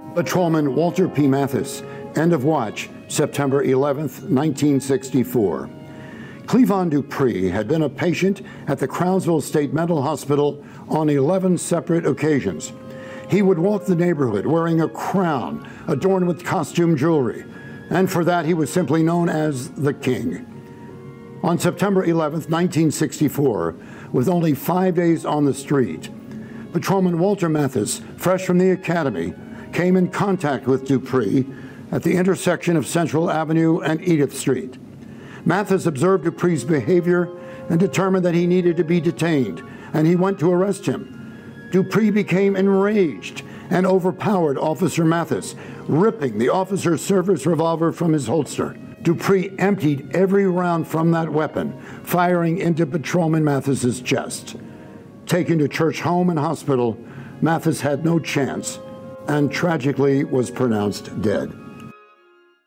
Patrolman Walter P. Mathis, end of watch, September 11th, 1964. Cleavon Dupree had been a patient at the Crownsville State Mental Hospital on 11 separate occasions. He would walk the neighborhood wearing a crown adorned with costume jewelry, and for that he was simply known as the King. On September 11th, 1964, with only 5 days on the street, Patrolman Walter Mathis, fresh from the academy, came in contact with Dupree at the intersection of Central Avenue and Edith Street. Mathis observed Dupree's behavior and determined that he needed to be detained, and he went to arrest him. Dupree became enraged and overpowered Officer Mathis, ripping the officer's service revolver from his holster. Dupree emptied every round from that weapon, firing into Patrolman Mathis's chest. Taken to Church Home and Hospital, Mathis had no chance and tragically was pronounced dead.